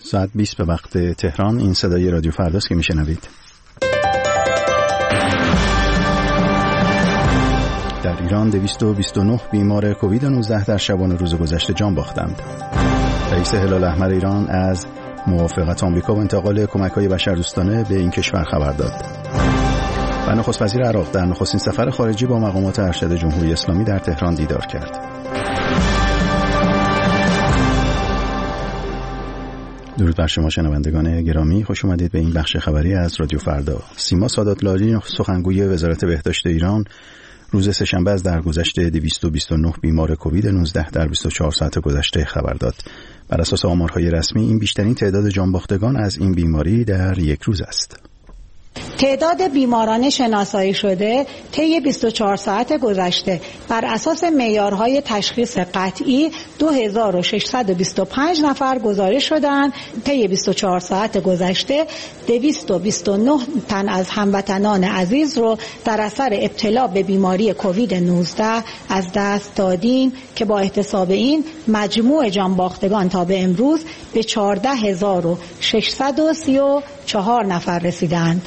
ساعت 20 به وقت تهران. این صدای رادیو فرداست که میشنوید. در ایران 229 بیمار کووید 19 در شبانه روز گذشته جان باختند. رئیس هلال احمر ایران از موافقت آمریکا و انتقال کمک‌های بشردوستانه به این کشور خبر داد. و نخست وزیر عراق در نخستین سفر خارجی با مقامات ارشد جمهوری اسلامی در تهران دیدار کرد. درود بر شما شنوندگان گرامی، خوش اومدید به این بخش خبری از رادیو فردا. سیما سادات‌لاری سخنگوی وزارت بهداشت ایران روز سه‌شنبه از درگذشت 229 بیمار کووید 19 در 24 ساعت گذشته خبر داد. بر اساس آمارهای رسمی این بیشترین تعداد جانباختگان از این بیماری در یک روز است. تعداد بیماران شناسایی شده طی 24 ساعت گذشته بر اساس معیارهای تشخیص قطعی 2625 نفر گزارش شدند. طی 24 ساعت گذشته 229 تن از هموطنان عزیز رو در اثر ابتلا به بیماری کووید 19 از دست دادیم که با احتساب این مجموع جانباختگان تا به امروز به 14634 نفر رسیدند.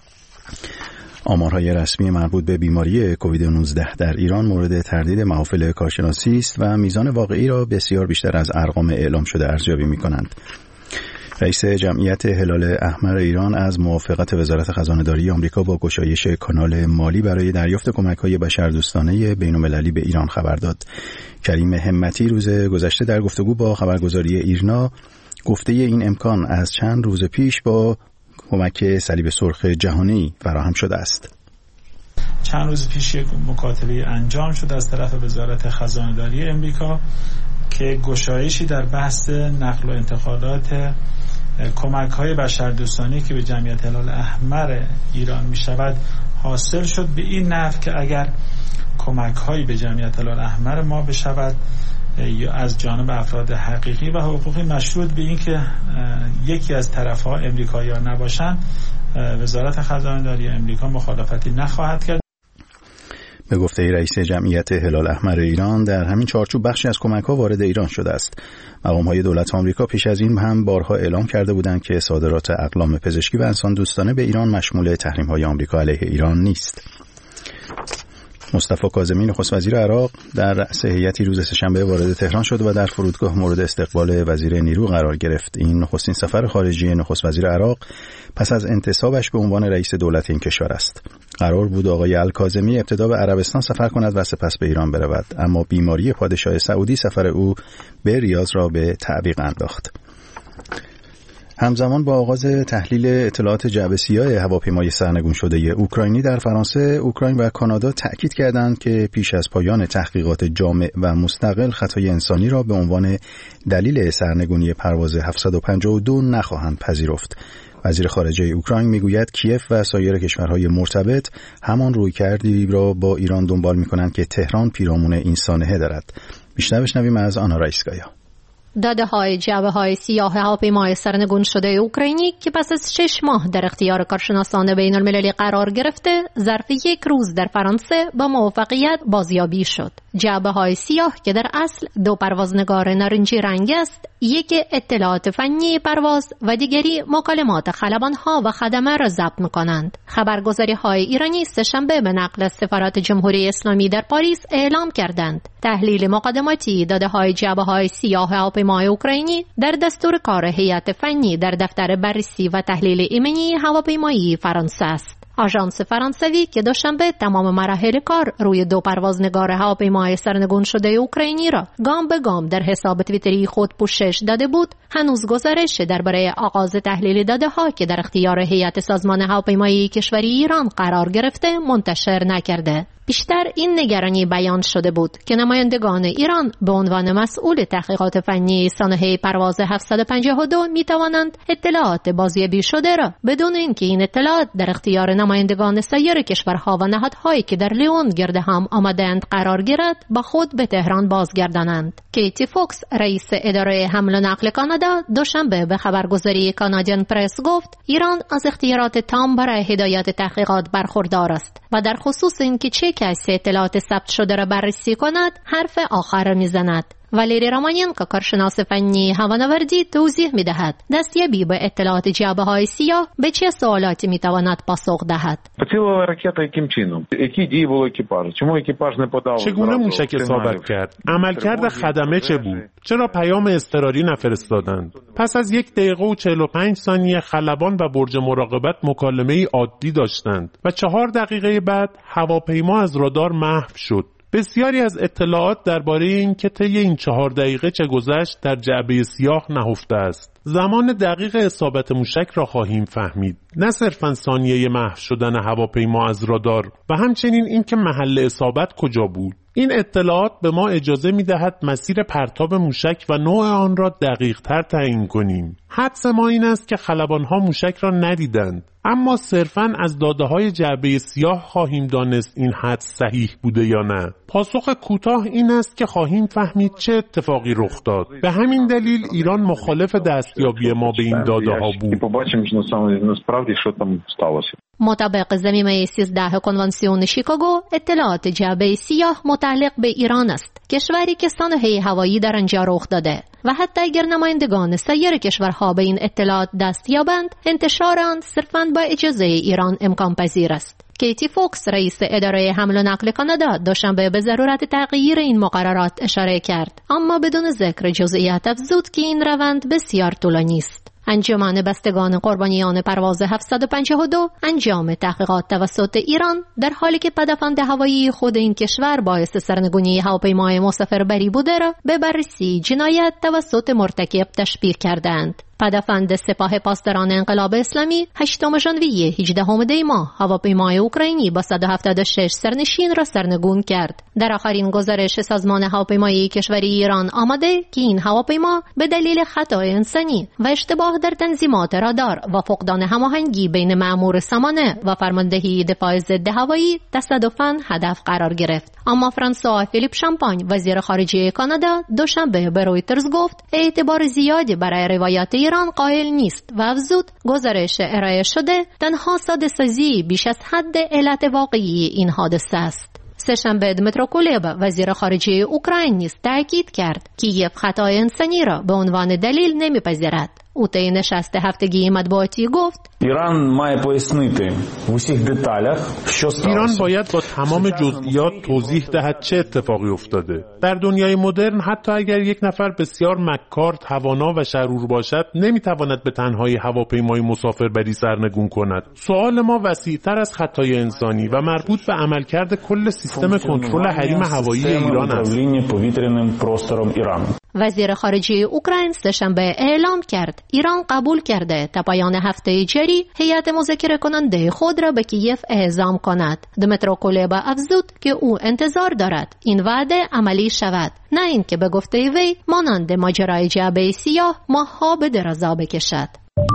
آمارهای رسمی مربوط به بیماری کووید 19 در ایران مورد تردید محافل کارشناسی است و میزان واقعی را بسیار بیشتر از ارقام اعلام شده ارزیابی می‌کنند. رئیس جمعیت هلال احمر ایران از موافقت وزارت خزانه‌داری آمریکا با گشایش کانال مالی برای دریافت کمک‌های بشردوستانه بین‌المللی به ایران خبر داد. کریم همتی روز گذشته در گفتگو با خبرگزاری ایرنا گفته این امکان از چند روز پیش با کمک صلیب سرخ جهانی فراهم شده است. چند روز پیش یک مکاتبه انجام شد از طرف وزارت خزانه‌داری امریکا که گشایشی در بحث نقل و انتقالات کمک‌های بشردوستانه که به جمعیت هلال احمر ایران می‌شود حاصل شد، به این نحو که اگر کمک‌هایی به جمعیت هلال احمر ما بشود یا از جانب افراد حقیقی و حقوقی مشروط به این که یکی از طرف‌ها امریکایی‌ها نباشند، وزارت خزانه‌داری امریکا مخالفتی نخواهد کرد. به گفته رئیس جمعیت هلال احمر ایران در همین چارچوب بخشی از کمک‌ها وارد ایران شده است. مقام‌های دولت آمریکا پیش از این هم بارها اعلام کرده بودند که صادرات اقلام پزشکی و انسان دوستانه به ایران مشمول تحریم‌های آمریکا علیه ایران نیست. مصطفی کاظمی نخست وزیر عراق در رأس هیئتی روز سه‌شنبه وارد تهران شد و در فرودگاه مورد استقبال وزیر نیرو قرار گرفت. این نخستین سفر خارجی نخست وزیر عراق پس از انتصابش به عنوان رئیس دولت این کشور است. قرار بود آقای الکاظمی ابتدا به عربستان سفر کند و سپس به ایران برود، اما بیماری پادشاه سعودی سفر او به ریاض را به تعویق انداخت. همزمان با آغاز تحلیل اطلاعات جعبه سیاه هواپیمای سرنگون شده اوکراینی در فرانسه، اوکراین و کانادا تأکید کردند که پیش از پایان تحقیقات جامع و مستقل خطای انسانی را به عنوان دلیل سرنگونی پرواز 752 نخواهند پذیرفت. وزیر خارجه اوکراین میگوید کیف و سایر کشورهای مرتبط همان رویکردی را با ایران دنبال می‌کنند که تهران پیرامون این سانحه دارد. بیشتر بشنویم از آنا رایسکایا. داده‌های جعبه‌های سیاه هواپیمای سرنگون شده اوکراینی که پس از 6 ماه در اختیار کارشناسان بین‌المللی قرار گرفته، ظرف یک روز در فرانسه با موفقیت بازیابی شد. جعبه‌های سیاه که در اصل دو پروازنگار نارنجی رنگ است، یک اطلاعات فنی پرواز و دیگری مکالمات خلبان‌ها و خدمه را ضبط می‌کنند. خبرگزاری‌های ایرانی سه‌شنبه به نقل از سفارت جمهوری اسلامی در پاریس اعلام کردند تحلیل مقدماتی داده‌های جعبه‌های سیاه هواپیمای اوکراینی در دستور کار هیئت فنی در دفتر بررسی و تحلیل ایمنی هواپیمایی فرانسه است. آژانس فرانسوی که دوشنبه تمام مراحل کار روی دو پروازنگار هواپیمای سرنگون شده اوکراینی را گام به گام در حساب توییتری خود پوشش داده بود، هنوز گزارش درباره آغاز تحلیل داده‌ها که در اختیار هیئت سازمان هواپیمایی کشوری ایران قرار گرفته منتشر نکرده. بیشتر این نگرانی بیان شده بود که نمایندگان ایران به عنوان مسئول تحقیقات فنی سانحه پرواز 752 می توانند اطلاعات بازیابی شده را بدون اینکه این اطلاعات در اختیار نمایندگان سایر کشورها و نهادهایی که در لیون گرد هم آمدند قرار گیرد با خود به تهران بازگردانند. کیتی فوکس رئیس اداره حمل و نقل کانادا دوشنبه به خبرگزاری کانادین پرس گفت ایران از اختیارات تام برای هدایت تحقیقات برخوردار است و در خصوص اینکه چه کسی اطلاعات ثبت شده را بررسی کند حرف آخر میزند. والیری رامانینکو کارشناس فنی هوانوردی توضیح می‌دهد دستیابی به اطلاعات جعبه‌های سیاه به چه سوالاتی می‌تواند پاسخ دهد. چگونه موشک اصابت کرد؟ عملکرد خدمه چه بود؟ چرا پیام اضطراری نفرستادند؟ پس از 1 دقیقه و 45 ثانیه خلبان و برج مراقبت مکالمه‌ای عادی داشتند و 4 دقیقه بعد هواپیما از رادار محو شد. بسیاری از اطلاعات درباره این که طی این 4 دقیقه چه گذشت در جعبه سیاه نهفته است. زمان دقیق اصابت موشک را خواهیم فهمید، نه صرفاً ثانیه محو شدن هواپیما از رادار و همچنین اینکه محل اصابت کجا بود. این اطلاعات به ما اجازه می‌دهد مسیر پرتاب موشک و نوع آن را دقیق‌تر تعیین کنیم. حدس ما این است که خلبان‌ها موشک را ندیدند، اما صرفاً از داده‌های جعبه سیاه خواهیم دانست این حدس صحیح بوده یا نه. پاسخ کوتاه این است که خواهیم فهمید چه اتفاقی رخ داد. به همین دلیل ایران مخالف دستیابی ما به این داده‌ها بود. مطابق ضمیمه 13 کنوانسیون شیکاگو، اطلاعات جعبه سیاه متعلق به ایران است، کشوری که سانحه هوایی در آنجا رخ داده و حتی اگر نمایندگان سایر کشورها به این اطلاعات دست یابند، انتشار آن صرفاً با اجازه ایران امکان پذیر است. کیتی فوکس، رئیس اداره حمل و نقل کانادا، دوشنبه به ضرورت تغییر این مقررات اشاره کرد، اما بدون ذکر جزئیات افزود که این روند بسیار طولانی است. انجمن بستگان قربانیان پرواز 752 انجام تحقیقات توسط ایران در حالی که پدافند هوایی خود این کشور باعث سرنگونی هواپیمای مسافربری بوده را به بررسی جنایت توسط مرتکب تشبیه کردند. پدافند سپاه پاسداران انقلاب اسلامی 8 ژانویه 18 دی ماه هواپیمای اوکراینی با 176 سرنشین را سرنگون کرد. در آخرین گزارش سازمان هواپیمایی کشوری ایران آمده که این هواپیما به دلیل خطای انسانی و اشتباه در تنظیمات رادار و فقدان هماهنگی بین مأمور سامانه و فرماندهی دفاع ضد هوایی تصادفاً هدف قرار گرفت. اما فرانسوا فیلیپ شامپاین، وزیر خارجه کانادا، دوشنبه به رویترز گفت اعتبار زیادی برای روایات ایران قائل نیست و افزود گزارش ارائه شده تنها ساده‌سازی بیش از حد علت واقعی این حادثه است. سه‌شنبه دمیترو کولبا، وزیر خارجه اوکراین، نیز تاکید کرد کیف خطای انسانی را به عنوان دلیل نمیپذیرد. او طی نشست هفتگی مطبوعاتی گفت ایران باید با تمام جزئیات توضیح دهد چه اتفاقی افتاده. در دنیای مدرن حتی اگر یک نفر بسیار مکار، توانا و شرور باشد، نمیتواند به تنهایی هواپیمای مسافربری سرنگون کند. سوال ما وسیع‌تر از خطای انسانی و مربوط به عملکرد کل سیستم کنترل حریم هوایی ایران است. وزیر خارجه اوکراین سه‌شنبه اعلام کرد ایران قبول کرده تا پایان هفته جاری هیئت مذاکره کننده خود را به کیف اعزام کند. دمیترو کولبا افزود که او انتظار دارد این وعده عملی شود، نه اینکه به گفته وی مانند ماجرای جعبه سیاه ماه‌ها به درازا بکشد.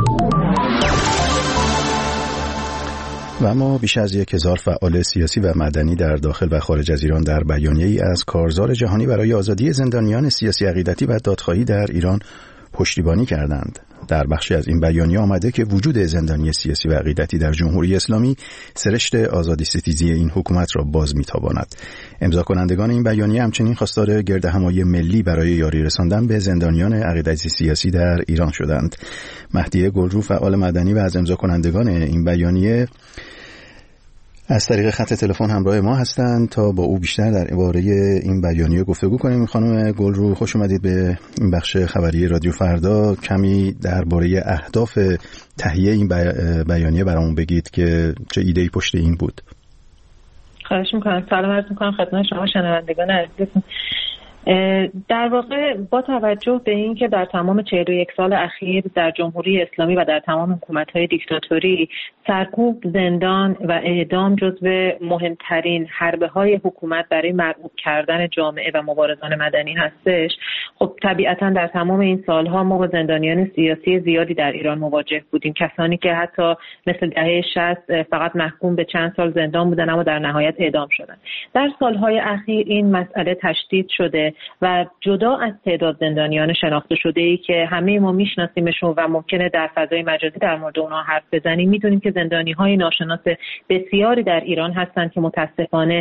و اما بیش از 1000 فعال سیاسی و مدنی در داخل و خارج از ایران در بیانیه‌ای از کارزار جهانی برای آزادی زندانیان سیاسی عقیدتی و دادخواهی در ایران پشتیبانی کردند. در بخشی از این بیانیه آمده که وجود زندانی سیاسی و عقیدتی در جمهوری اسلامی سرشت آزادی ستیزی این حکومت را باز می‌تاباند. امضا کنندگان این بیانیه همچنین خواستار گردهمایی ملی برای یاری رساندن به زندانیان عقیدتی سیاسی در ایران شدند. مهدی گلرو، فعال مدنی و از امضا کنندگان این بیانیه، از طریق خط تلفن همراه ما هستند تا با او بیشتر درباره این بیانیه گفتگو کنیم. خانم گلرو، خوش اومدید به این بخش خبری رادیو فردا. کمی درباره اهداف تهیه این بیانیه برامون بگید که چه ایده‌ای پشت این بود. خواهش می‌کنم. سلام عرض می‌کنم خدمت شما شنوندگان عزیزتون. در واقع با توجه به این که در تمام 41 سال اخیر در جمهوری اسلامی و در تمام حکومت‌های دیکتاتوری سرکوب، زندان و اعدام جزو مهمترین حربه‌های حکومت برای مرعوب کردن جامعه و مبارزان مدنی هستش، خب طبیعتاً در تمام این سالها ما با زندانیان سیاسی زیادی در ایران مواجه بودیم، کسانی که حتی مثل دهه 60 فقط محکوم به چند سال زندان بودن اما در نهایت اعدام شدن. در سالهای اخیر این مسئله تشدید شده و جدا از تعداد زندانیان شناخته شده‌ای که همه ما میشناسیمشون و ممکنه در فضای مجازی در مورد اونها حرف بزنیم، میدونیم که زندانی‌های ناشناس بسیاری در ایران هستند که متاسفانه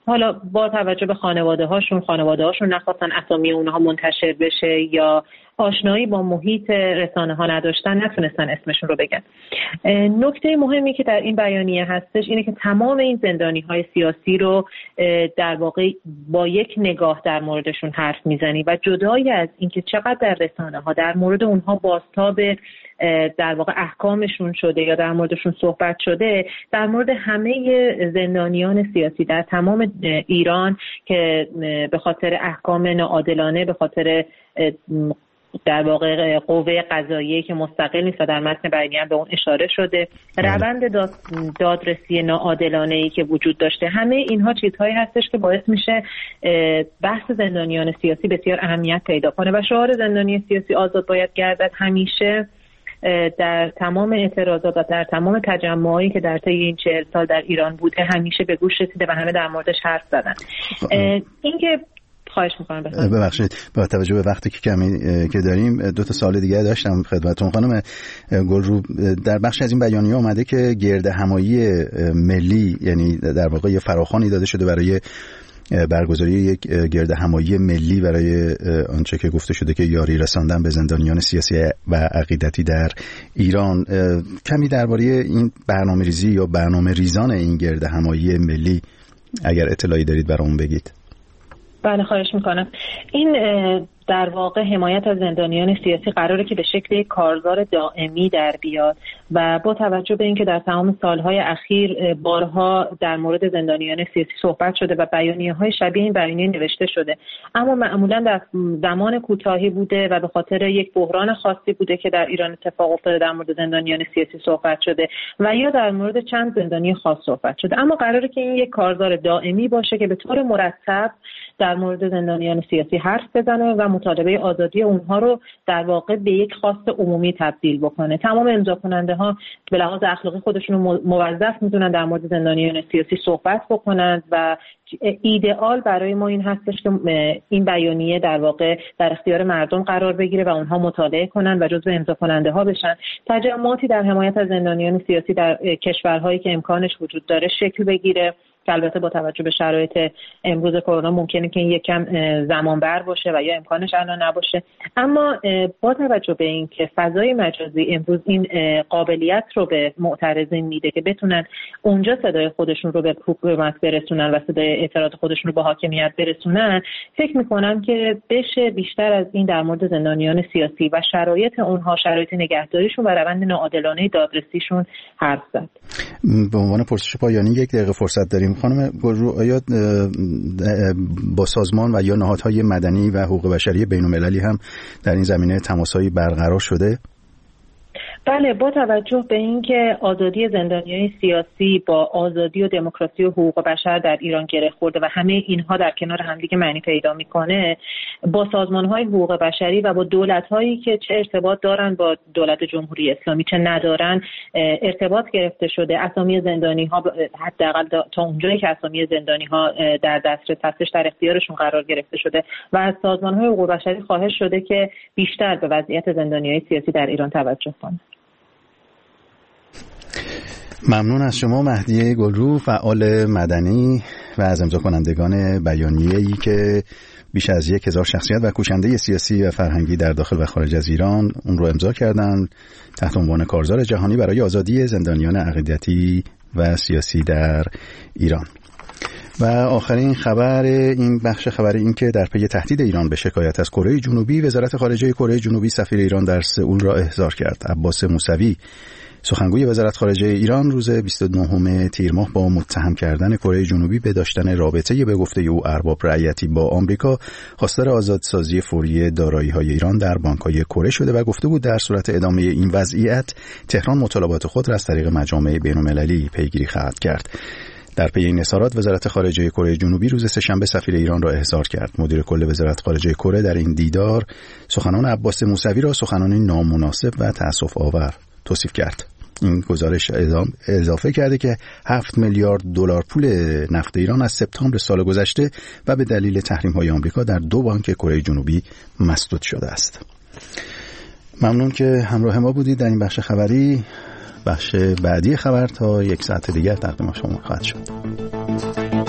حالا با توجه به خانواده هاشون نخواستن اسامی اونها منتشر بشه یا آشنایی با محیط رسانه ها نداشتن، نتونستن اسمشون رو بگن. نکته مهمی که در این بیانیه هستش اینه که تمام این زندانی های سیاسی رو در واقع با یک نگاه در موردشون حرف میزنی و جدای از اینکه چقدر در رسانه ها در مورد اونها بازتاب در واقع احکامشون شده یا در موردشون صحبت شده، در مورد همه زندانیان سیاسی در تمام ایران که به خاطر احکام ناعادلانه، به خاطر در واقع قوه قضاییه که مستقل نیست و در متن بیانیه به اون اشاره شده، روند دادرسی ناعادلانه‌ای که وجود داشته، همه اینها چیزهایی هستش که باعث میشه بحث زندانیان سیاسی بسیار اهمیت پیدا کنه و شعار زندانی سیاسی آزاد باید گردد همیشه در تمام اعتراضات و در تمام تجمعایی که در طی این 40 سال در ایران بوده همیشه به گوش رسیده و همه در موردش حرف زدن. اینکه خواهش می‌کنم ببخشید با توجه به وقتی که کمی که داریم 2 تا سوال دیگه داشتم خدمتتون خانم گلرو. در بخش از این بیانیه اومده که گرد همایی ملی، یعنی در واقع یه فراخوانی داده شده برای برگزاری یک گرد همایی ملی برای آنچه که گفته شده که یاری رساندن به زندانیان سیاسی و عقیدتی در ایران. کمی درباره این برنامه‌ریزی یا برنامه‌ریزان این گرد همایی ملی اگر اطلاعی دارید برامون بگید. بله خواهش میکنم. این در واقع حمایت از زندانیان سیاسی قراره که به شکل کارزار دائمی در بیاد و با توجه به اینکه در تمام سالهای اخیر بارها در مورد زندانیان سیاسی صحبت شده و بیانیه‌های شبیه این بیانیه نوشته شده، اما معمولا در زمان کوتاهی بوده و به خاطر یک بحران خاصی بوده که در ایران اتفاق افتاده در مورد زندانیان سیاسی صحبت شده و یا در مورد چند زندانی خاص صحبت شده. اما قراره که این یک کارزار دائمی باشه که به طور مرتب در مورد زندانیان سیاسی حرف بزنه و مطالبه آزادی اونها رو در واقع به یک خواست عمومی تبدیل بکنه. تمام امضا کننده ها به لحاظ اخلاقی خودشون رو موظف میدونن در مورد زندانیان سیاسی صحبت بکنند و ایدئال برای ما این هستش که این بیانیه در واقع در اختیار مردم قرار بگیره و اونها مطالعه کنن و جزو امضا کننده ها بشن. تجمعاتی در حمایت از زندانیان سیاسی در کشورهایی که امکانش وجود داره شکل بگیره که البته با توجه به شرایط امروز کرونا ممکنه که این یکم زمان بر باشه و یا امکانش الان نباشه، اما با توجه به این که فضای مجازی امروز این قابلیت رو به معترضین میده که بتونن اونجا صدای خودشون رو به حکومت برسونن و صدای اعتراض خودشون رو به حاکمیت برسونن، فکر میکنم که بشه بیشتر از این در مورد زندانیان سیاسی و شرایط اونها، شرایط نگهداریشون و روند ناعادلانه دادرسیشون حرف زد. به عنوان پرسش پایانی 1 دقیقه فرصت داریم. خانم گلرو، آیا با سازمان و یا نهادهای مدنی و حقوق بشری بین‌المللی هم در این زمینه تماس‌هایی برقرار شده؟ بله، با توجه به اینکه آزادی زندانیان سیاسی با آزادی و دموکراسی و حقوق بشر در ایران گره خورده و همه اینها در کنار همدیگه معنی پیدا میکنه، با سازمان‌های حقوق بشری و با دولت‌هایی که چه ارتباط دارن با دولت جمهوری اسلامی چه ندارن ارتباط گرفته شده. اسامی زندانی‌ها حداقل تا اونجایی که اسامی زندانی‌ها در دسترس هستش در اختیارشون قرار گرفته شده و از سازمان‌های حقوق بشری خواهش شده که بیشتر به وضعیت زندانیان سیاسی در ایران توجه کنند. ممنون از شما مهدیه گلرو، فعال مدنی و از امضا کنندگان بیانیه‌ای که بیش از 1000 شخصیت و کوشنده سیاسی و فرهنگی در داخل و خارج از ایران اون رو امضا کردند تحت عنوان کارزار جهانی برای آزادی زندانیان عقیدتی و سیاسی در ایران. و آخرین خبر این بخش خبری این که در پی تهدید ایران به شکایت از کره جنوبی، وزارت خارجه کره جنوبی سفیر ایران در سئول را احضار کرد. عباس موسوی سخنگوی وزارت خارجه ایران روز 29 تیر ماه با متهم کردن کره جنوبی به داشتن رابطه به گفته او ارباب رعیتی با آمریکا خواستار آزادسازی فوری دارایی‌های ایران در بانک‌های کره شده و گفته بود در صورت ادامه این وضعیت تهران مطالبات خود را از طریق مجامع بین‌المللی پیگیری خواهد کرد. در پی این اظهارات وزارت خارجه کره جنوبی روز سه‌شنبه سفیر ایران را احضار کرد. مدیر کل وزارت خارجه کره در این دیدار سخنان عباس موسوی را سخنانی نامناسب و تأسف‌آور توصیف کرد. این گزارش اضافه کرده که 7 میلیارد دلار پول نفت ایران از سپتامبر سال گذشته و به دلیل تحریم‌های آمریکا در 2 بانک کره جنوبی مسدود شده است. ممنون که همراه ما بودید در این بخش خبری. بخش بعدی خبر تا 1 ساعت دیگر تقدیم شما خواهد شد.